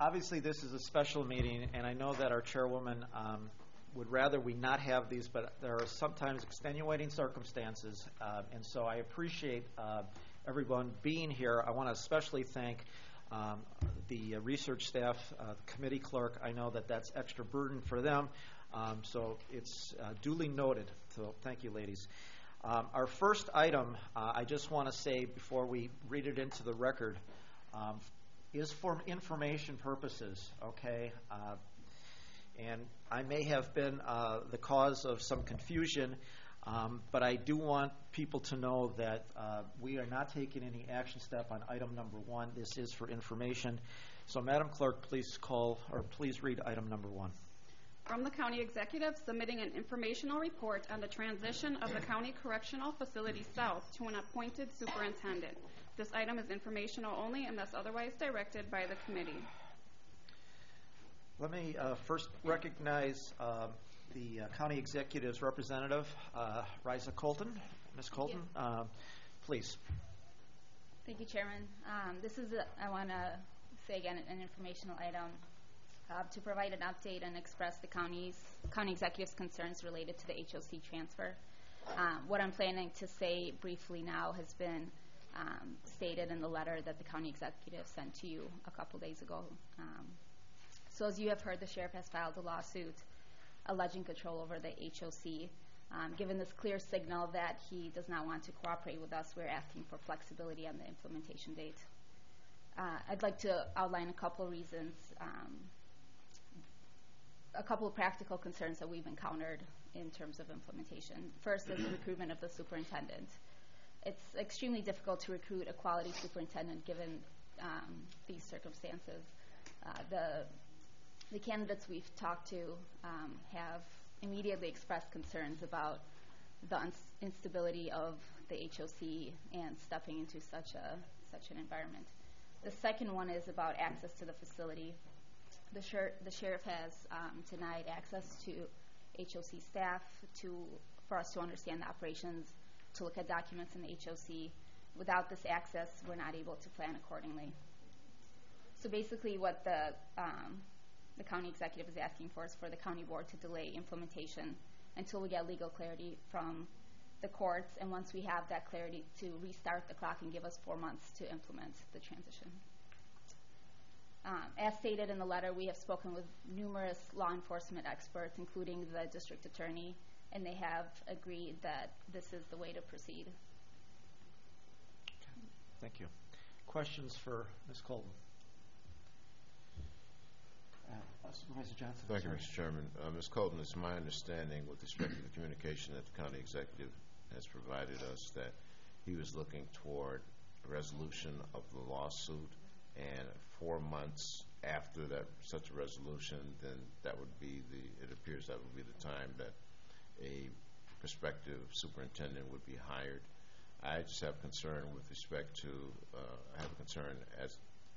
Obviously, this is a special meeting, and I know that our chairwoman would rather we not have these, but there are sometimes extenuating circumstances, and so I appreciate everyone being here. I want to especially thank the research staff, the committee clerk. I know that that's extra burden for them, so it's duly noted. So thank you, ladies. Our first item, I just want to say before we read it into the record, is for information purposes, okay? And I may have been the cause of some confusion, but I do want people to know that we are not taking any action step on item number 1. This is for information. So, Madam Clerk, please please read item number 1. From the County Executive, submitting an informational report on the transition of the County Correctional Facility South to an appointed superintendent. This item is informational only unless otherwise directed by the committee. Let me first recognize the County Executive's representative, Risa Colton. Ms. Colton, please. Thank you, Chairman. This is, I want to say again, an informational item to provide an update and express the County Executive's concerns related to the HOC transfer. What I'm planning to say briefly now has been stated in the letter that the County Executive sent to you a couple days ago. So as you have heard, the Sheriff has filed a lawsuit alleging control over the HOC. Given this clear signal that he does not want to cooperate with us, we're asking for flexibility on the implementation date. I'd like to outline a couple reasons, a couple of practical concerns that we've encountered in terms of implementation. First is the recruitment of the superintendent. It's extremely difficult to recruit a quality superintendent given these circumstances. The candidates we've talked to have immediately expressed concerns about the instability of the HOC and stepping into such an environment. The second one is about access to the facility. The sheriff has denied access to HOC staff for us to understand the operations, to look at documents in the HOC. Without this access, we're not able to plan accordingly. So basically what the County Executive is asking for is for the County Board to delay implementation until we get legal clarity from the courts, and once we have that clarity, to restart the clock and give us 4 months to implement the transition. As stated in the letter, we have spoken with numerous law enforcement experts, including the district attorney, and they have agreed that this is the way to proceed. Thank you. Questions for Ms. Colton? Supervisor Johnson. Thank you, Mr. Chairman. Ms. Colton, it's my understanding with respect to the communication that the County Executive has provided us that he was looking toward a resolution of the lawsuit, and 4 months after that such a resolution, then that would be it appears that would be the time that a prospective superintendent would be hired. I just have concern with respect to, I have a concern as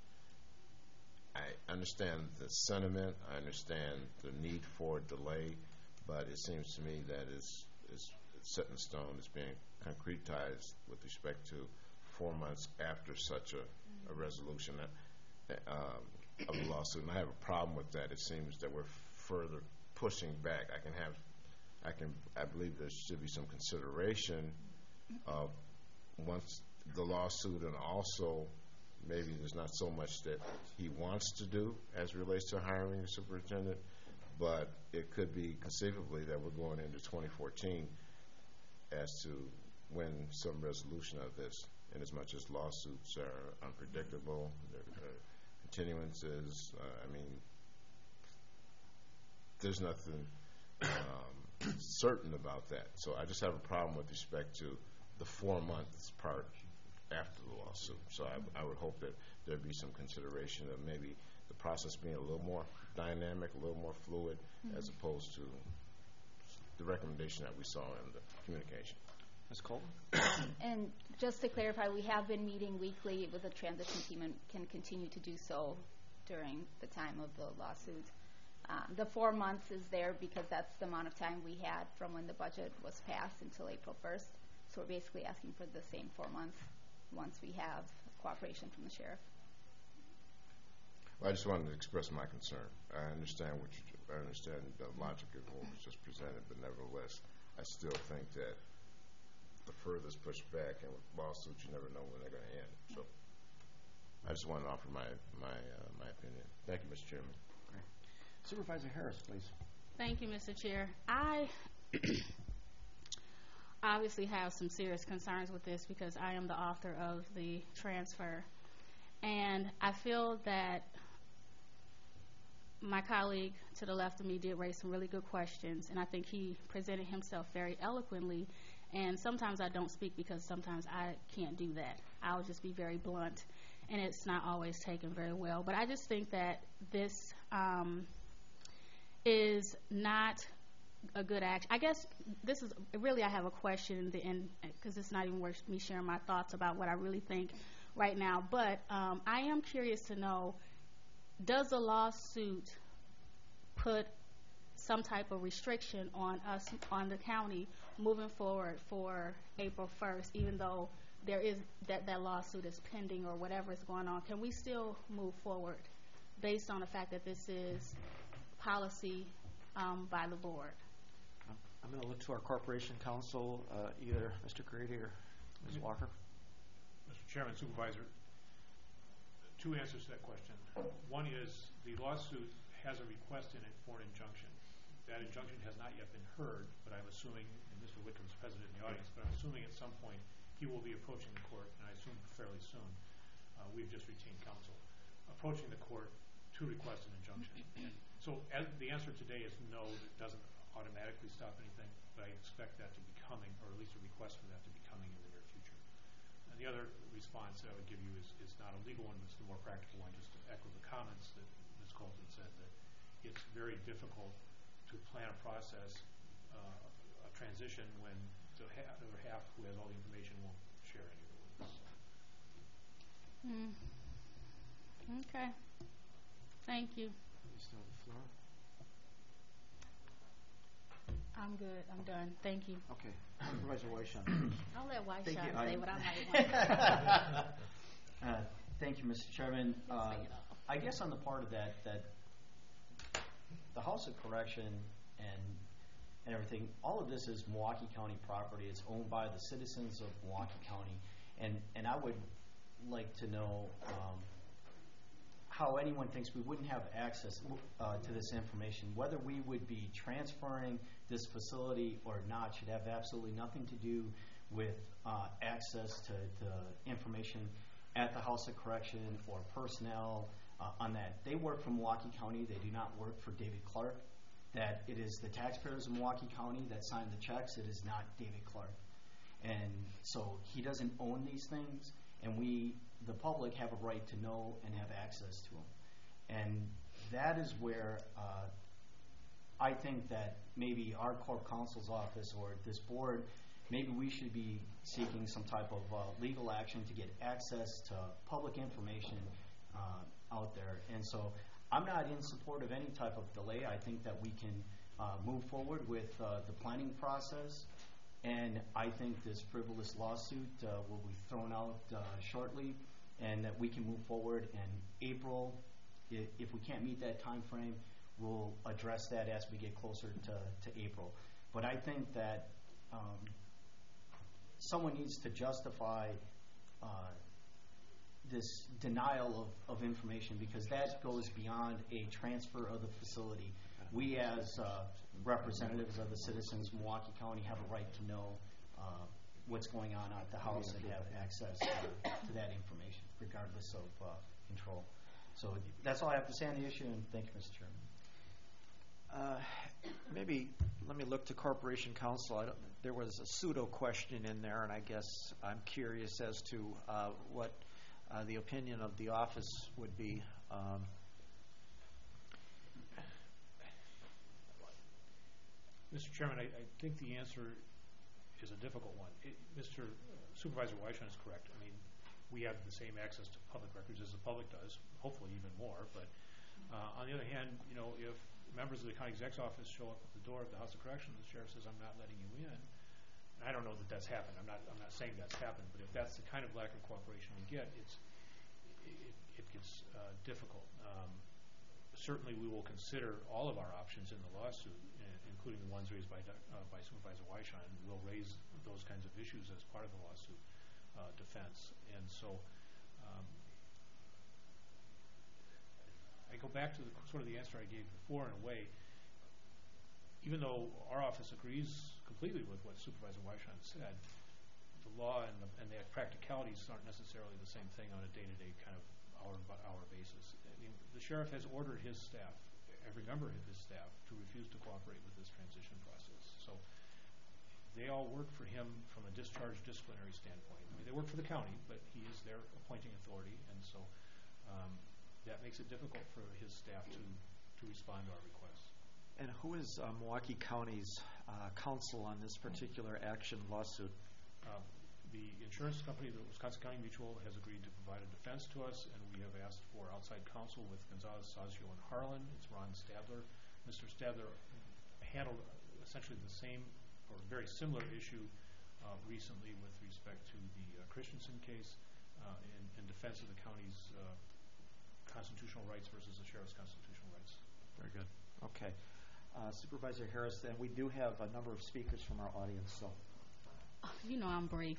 I understand the sentiment, I understand the need for delay, but it seems to me that it's set in stone, it's being concretized with respect to 4 months after such a resolution of a lawsuit. And I have a problem with that. It seems that we're further pushing back. I believe there should be some consideration of once the lawsuit, and also maybe there's not so much that he wants to do as it relates to hiring a superintendent, but it could be conceivably that we're going into 2014 as to when some resolution of this, and as much as lawsuits are unpredictable, continuances, I mean, there's nothing certain about that. So I just have a problem with respect to the 4 months part after the lawsuit. So I would hope that there'd be some consideration of maybe the process being a little more dynamic, a little more fluid, as opposed to the recommendation that we saw in the communication. Ms. Colton? And just to clarify, we have been meeting weekly with the transition team and can continue to do so during the time of the lawsuit. The 4 months is there because that's the amount of time we had from when the budget was passed until April 1st. So we're basically asking for the same 4 months once we have cooperation from the sheriff. Well, I just wanted to express my concern. I understand I understand the logic of what was just presented, but nevertheless, I still think that the furthest push back, and with lawsuits, you never know when they're going to end. So I just wanted to offer my opinion. Thank you, Mr. Chairman. Great. Supervisor Harris, please. Thank you, Mr. Chair. I obviously have some serious concerns with this because I am the author of the transfer. And I feel that my colleague to the left of me did raise some really good questions, and I think he presented himself very eloquently. And sometimes I don't speak because sometimes I can't do that. I'll just be very blunt, and it's not always taken very well. But I just think that this is not a good action. I guess this is really, I have a question in the end because it's not even worth me sharing my thoughts about what I really think right now. But I am curious to know, does the lawsuit put some type of restriction on us, on the county, moving forward for April 1st, even though there is that lawsuit is pending or whatever is going on? Can we still move forward based on the fact that this is policy by the board? I'm going to look to our Corporation Counsel, either Mr. Grady or Ms. Walker. Mr. Chairman, Supervisor, two answers to that question. One is the lawsuit has a request in it for an injunction. That injunction has not yet been heard, but I'm assuming, and Mr. Whitcomb's present in the audience, but I'm assuming at some point he will be approaching the court, and I assume fairly soon. We've just retained counsel. Approaching the court to request an injunction. So the answer today is no, it doesn't automatically stop anything, but I expect that to be coming, or at least a request for that to be coming in the near future. And the other response that I would give you is not a legal one, but it's the more practical one, just to echo the comments that Ms. Colton said, that it's very difficult to plan a process, a transition, when the other half who has all the information won't share any of it with us. Okay. Thank you. You still have the floor? I'm good. I'm done. Thank you. Okay. Supervisor Weishan. I'll let Thank Weishan you. say what I might want. Thank you, Mr. Chairman. I guess on the part of that the House of Correction and everything, all of this is Milwaukee County property. It's owned by the citizens of Milwaukee County, and I would like to know how anyone thinks we wouldn't have access to this information. Whether we would be transferring this facility or not should have absolutely nothing to do with access to information at the House of Correction or personnel on that. They work for Milwaukee County. They do not work for David Clark. That it is the taxpayers of Milwaukee County that sign the checks. It is not David Clark. And so he doesn't own these things, and we, the public, have a right to know and have access to them. And that is where I think that maybe our Corp Counsel's office or this board, maybe we should be seeking some type of legal action to get access to public information out there. And so I'm not in support of any type of delay. I think that we can move forward with the planning process, and I think this frivolous lawsuit will be thrown out shortly, and that we can move forward in April. If we can't meet that time frame, we'll address that as we get closer to April. But I think that someone needs to justify this denial of information, because that goes beyond a transfer of the facility. We, as representatives of the citizens of Milwaukee County, have a right to know what's going on at the House and have access to that information, regardless of control. So that's all I have to say on the issue, and thank you, Mr. Chairman. Maybe let me look to Corporation Counsel. There was a pseudo question in there, and I guess I'm curious as to what the opinion of the office would be. Mr. Chairman, I think the answer is a difficult one. Mr. Supervisor Weishan is correct. I mean, we have the same access to public records as the public does, hopefully even more. But on the other hand, you know, if members of the county exec's office show up at the door of the House of Correction, the sheriff says, "I'm not letting you in." And I don't know that that's happened. I'm not saying that's happened. But if that's the kind of lack of cooperation we get, it gets difficult. Certainly, we will consider all of our options in the lawsuit, including the ones raised by Supervisor Weisheim. We'll raise those kinds of issues as part of the lawsuit defense. And so I go back to sort of the answer I gave before in a way. Even though our office agrees completely with what Supervisor Weisheim said, the law and the practicalities aren't necessarily the same thing on a day-to-day kind of hour-by-hour basis. I mean, the sheriff has ordered his staff, every member of his staff, to refuse to cooperate with this transition process. So they all work for him from a discharge disciplinary standpoint. I mean, they work for the county, but he is their appointing authority, and so that makes it difficult for his staff to respond to our requests. And who is Milwaukee County's counsel on this particular action lawsuit? The insurance company, the Wisconsin County Mutual, has agreed to provide a defense to us, and we have asked for outside counsel with Gonzalez, Sazio, and Harlan. It's Ron Stadler. Mr. Stadler handled essentially the same or very similar issue recently with respect to the Christensen case in defense of the county's constitutional rights versus the sheriff's constitutional rights. Very good. Okay. Supervisor Harris, and we do have a number of speakers from our audience, so. You know I'm brief.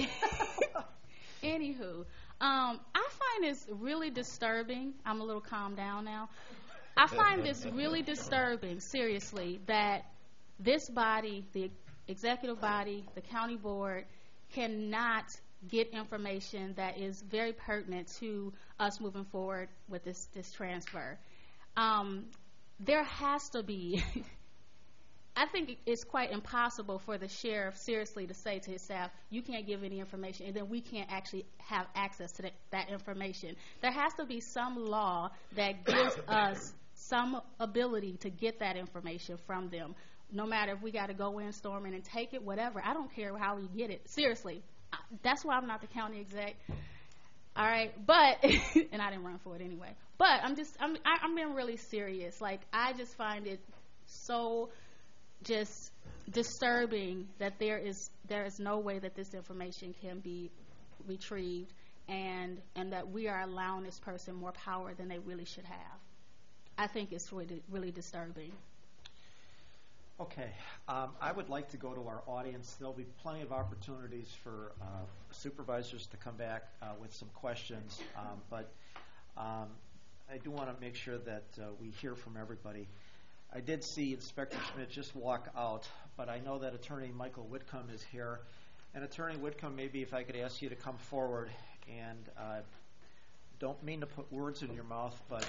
Anywho, I find this really disturbing. I'm a little calmed down now. I find this really disturbing, seriously, that this body, the executive body, the county board, cannot get information that is very pertinent to us moving forward with this transfer. There has to be, I think it's quite impossible for the sheriff seriously to say to his staff, you can't give any information, and then we can't actually have access to that information. There has to be some law that gives us some ability to get that information from them, no matter if we got to go in, storm in, and take it, whatever. I don't care how we get it. Seriously. That's why I'm not the county exec. All right, but and I didn't run for it anyway. But I'm being really serious. Like, I just find it so just disturbing that there is no way that this information can be retrieved, and that we are allowing this person more power than they really should have. I think it's really, really disturbing. Okay. I would like to go to our audience. There'll be plenty of opportunities for supervisors to come back with some questions, but I do want to make sure that we hear from everybody. I did see Inspector Schmidt just walk out, but I know that Attorney Michael Whitcomb is here. And Attorney Whitcomb, maybe if I could ask you to come forward, and don't mean to put words in your mouth, but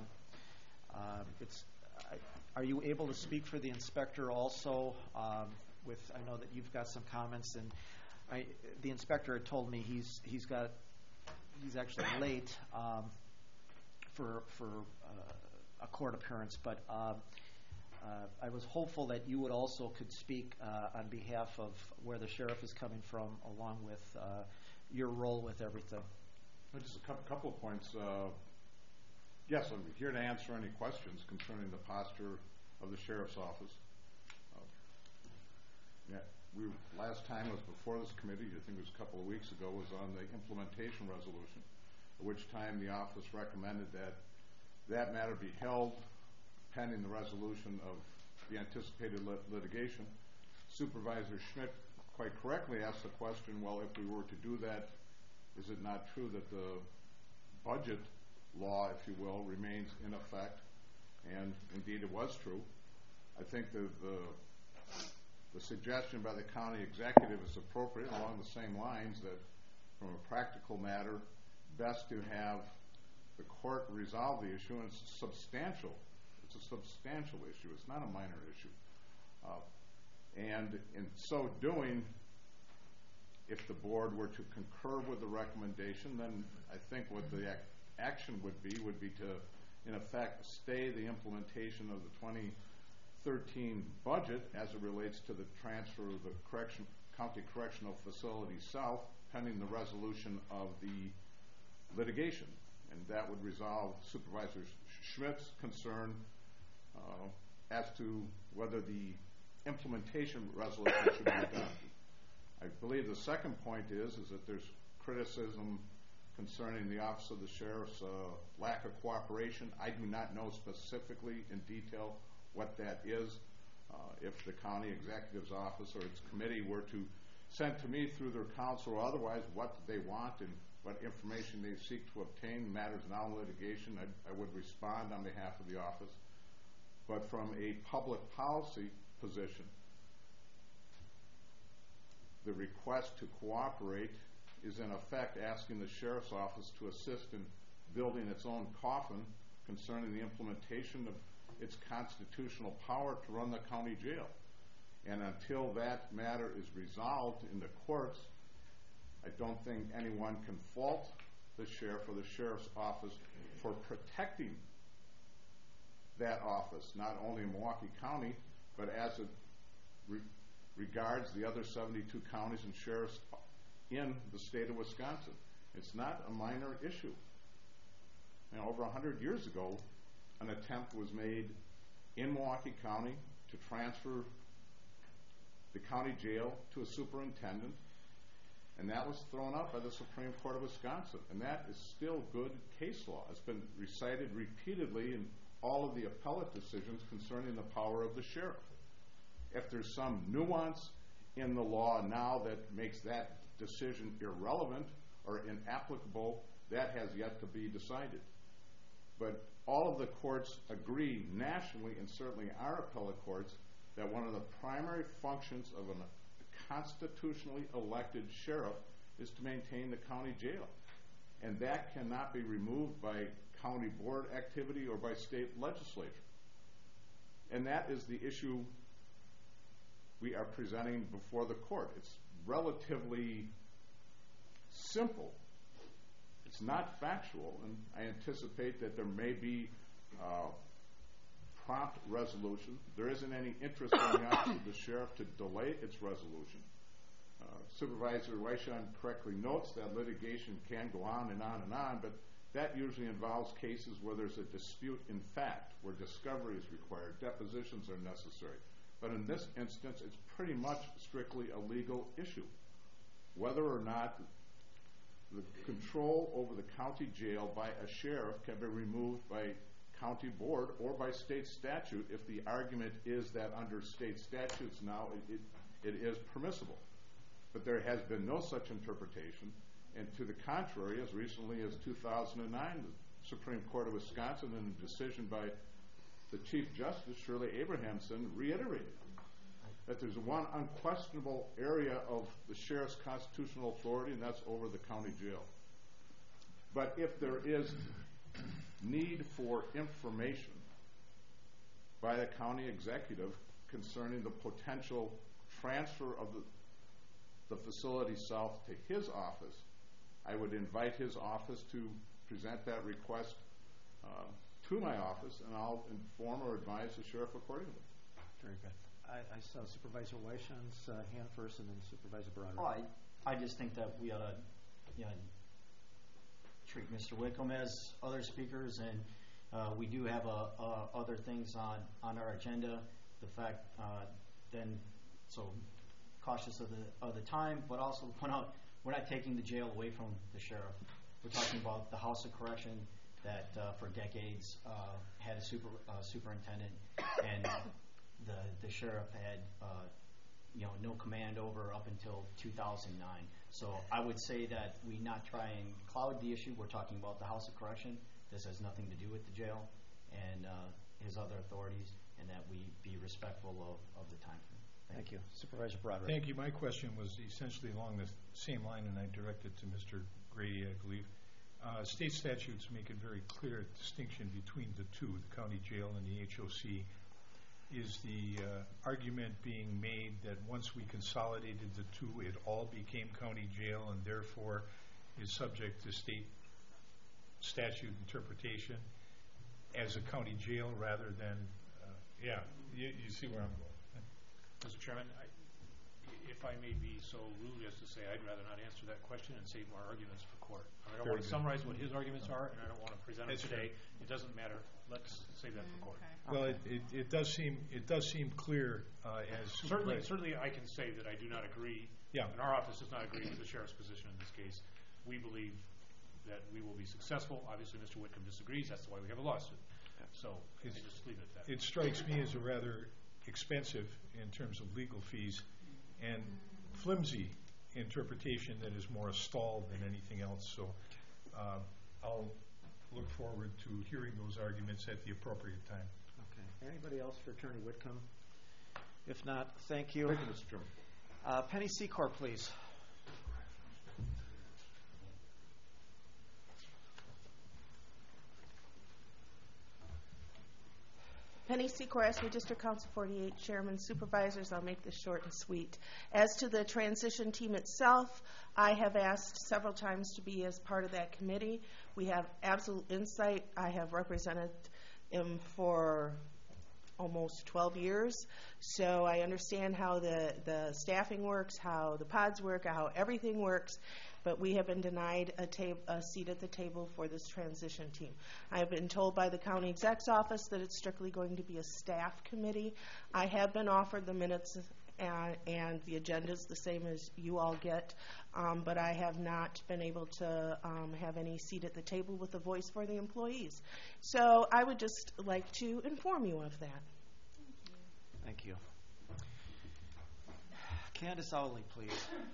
are you able to speak for the inspector also? I know that you've got some comments, and the inspector had told me he's actually late for a court appearance, but I was hopeful that you would also could speak on behalf of where the sheriff is coming from, along with your role with everything. Just a couple of points. Yes, I'm here to answer any questions concerning the posture of the sheriff's office. Last time was before this committee, I think it was a couple of weeks ago, was on the implementation resolution, at which time the office recommended that matter be held pending the resolution of the anticipated litigation. Supervisor Schmidt quite correctly asked the question, well, if we were to do that, is it not true that the budget law, if you will, remains in effect? And indeed it was true. I think the suggestion by the county executive is appropriate along the same lines, that from a practical matter, best to have the court resolve the issue, and it's substantial. It's a substantial issue. It's not a minor issue. And in so doing, if the board were to concur with the recommendation, then I think what the action would be to, in effect, stay the implementation of the 2013 budget as it relates to the transfer of the County Correctional Facility South, pending the resolution of the litigation. And that would resolve Supervisor Schmidt's concern as to whether the implementation resolution should be adopted. I believe the second point is that there's criticism concerning the Office of the Sheriff's lack of cooperation. I do not know specifically in detail what that is. If the county executive's office or its committee were to send to me through their counsel or otherwise what they want and what information they seek to obtain, matters now in litigation, I would respond on behalf of the office. But from a public policy position, the request to cooperate is in effect asking the sheriff's office to assist in building its own coffin concerning the implementation of its constitutional power to run the county jail. And until that matter is resolved in the courts, I don't think anyone can fault the sheriff or the sheriff's office for protecting that office, not only in Milwaukee County, but as it regards the other 72 counties and sheriffs in the state of Wisconsin. It's not a minor issue. You know, over 100 years ago, an attempt was made in Milwaukee County to transfer the county jail to a superintendent, and that was thrown out by the Supreme Court of Wisconsin. And that is still good case law. It's been recited repeatedly in all of the appellate decisions concerning the power of the sheriff. If there's some nuance in the law now that makes that decision irrelevant or inapplicable, that has yet to be decided. But all of the courts agree nationally, and certainly our appellate courts, that one of the primary functions of a constitutionally elected sheriff is to maintain the county jail. And that cannot be removed by county board activity or by state legislature. And that is the issue we are presenting before the court. It's relatively simple. It's not factual, and I anticipate that there may be prompt resolution. There isn't any interest in the office of the sheriff to delay its resolution. Supervisor Weishon correctly notes that litigation can go on and on and on, but that usually involves cases where there's a dispute in fact, where discovery is required, depositions are necessary. But in this instance, it's pretty much strictly a legal issue. Whether or not the control over the county jail by a sheriff can be removed by county board or by state statute if the argument is that under state statutes now it is permissible. But there has been no such interpretation, and to the contrary, as recently as 2009, the Supreme Court of Wisconsin, in a decision by the Chief Justice, Shirley Abrahamson, reiterated that there's one unquestionable area of the sheriff's constitutional authority, and that's over the county jail. But if there is need for information by the county executive concerning the potential transfer of the facility south to his office, I would invite his office to present that request to my office, and I'll inform or advise the sheriff accordingly. Very good. I saw Supervisor Weishon's hand first, and then Supervisor Broderick. Well, I just think that we ought to treat Mr. Wickham as other speakers, and we do have other things on our agenda. The fact, so cautious of the time, but also point out we're not taking the jail away from the sheriff. We're talking about the House of Correction that for decades had a superintendent, and the sheriff had no command over up until 2009. So I would say that we not try and cloud the issue. We're talking about the House of Correction. This has nothing to do with the jail and his other authorities, and that we be respectful of the time frame. Thank you. Supervisor Broderick. Thank you. My question was essentially along the same line, and I directed to Mr. Grady, I believe. State statutes make a very clear distinction between the two, the county jail and the HOC. Is the argument being made that once we consolidated the two, it all became county jail and therefore is subject to state statute interpretation as a county jail rather than, you see where I'm going. Mr. Chairman, if I may be so rude as to say, I'd rather not answer that question and save more arguments for court. I don't want to summarize what his arguments are, and I don't want to present them today. It doesn't matter. Let's save that for court. Well, it does seem clear as certainly I can say that I do not agree. Yeah. And our office does not agree with the sheriff's position in this case. We believe that we will be successful. Obviously, Mr. Whitcomb disagrees. That's why we have a lawsuit. So I just leave it at that. It strikes me as a rather expensive in terms of legal fees and flimsy interpretation that is more a stall than anything else. So I'll look forward to hearing those arguments at the appropriate time. Okay. Anybody else for Attorney Whitcomb? If not, thank you. Thank you, Mr. Chairman. Penny Secor, please. Penny Secor, Ashley District Council 48, Chairman, Supervisors. I'll make this short and sweet. As to the transition team itself, I have asked several times to be as part of that committee. We have absolute insight. I have represented him for almost 12 years, so I understand how the staffing works, how the pods work, how everything works, but we have been denied a seat at the table for this transition team. I have been told by the county exec's office that it's strictly going to be a staff committee. I have been offered the minutes and the agendas the same as you all get, but I have not been able to have any seat at the table with a voice for the employees. So I would just like to inform you of that. Thank you. Candace Owley, please.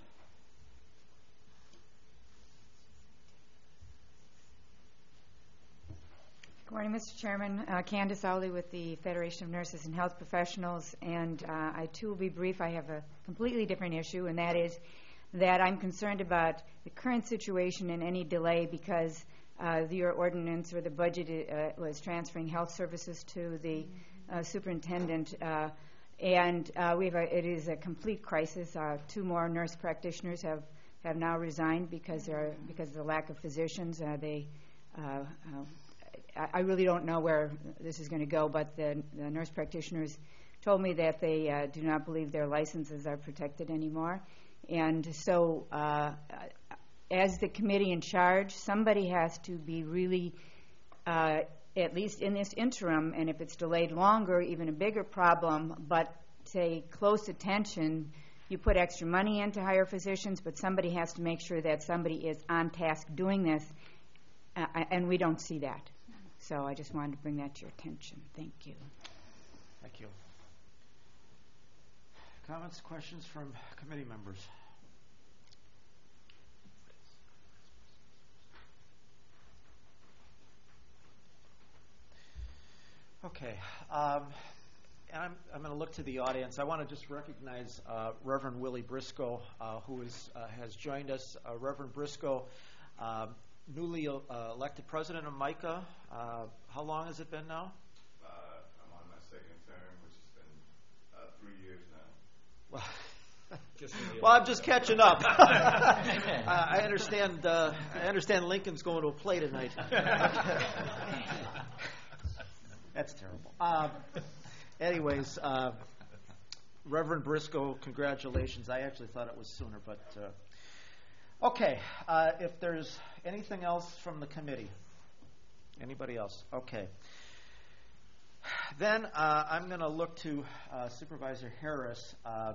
Good morning, Mr. Chairman. Candace Owley with the Federation of Nurses and Health Professionals, and I too will be brief. I have a completely different issue, and that is that I'm concerned about the current situation and any delay because your ordinance or the budget was transferring health services to the superintendent, and it is a complete crisis. 2 more nurse practitioners have now resigned because of the lack of physicians. I really don't know where this is going to go, but the nurse practitioners told me that they do not believe their licenses are protected anymore. And so as the committee in charge, somebody has to be really, at least in this interim, and if it's delayed longer, even a bigger problem, but say close attention. You put extra money in to hire physicians, but somebody has to make sure that somebody is on task doing this, and we don't see that. So I just wanted to bring that to your attention. Thank you. Thank you. Comments, questions from committee members? Okay. And I'm going to look to the audience. I want to just recognize Reverend Willie Briscoe, who has joined us. Reverend Briscoe, newly elected president of MICA. How long has it been now? I'm on my 2nd term, which has been 3 years now. Well, I'm just catching up. I understand Lincoln's going to a play tonight. That's terrible. Anyways, Reverend Briscoe, congratulations. I actually thought it was sooner, but okay. If there's anything else from the committee, anybody else? Okay. Then I'm going to look to Supervisor Harris.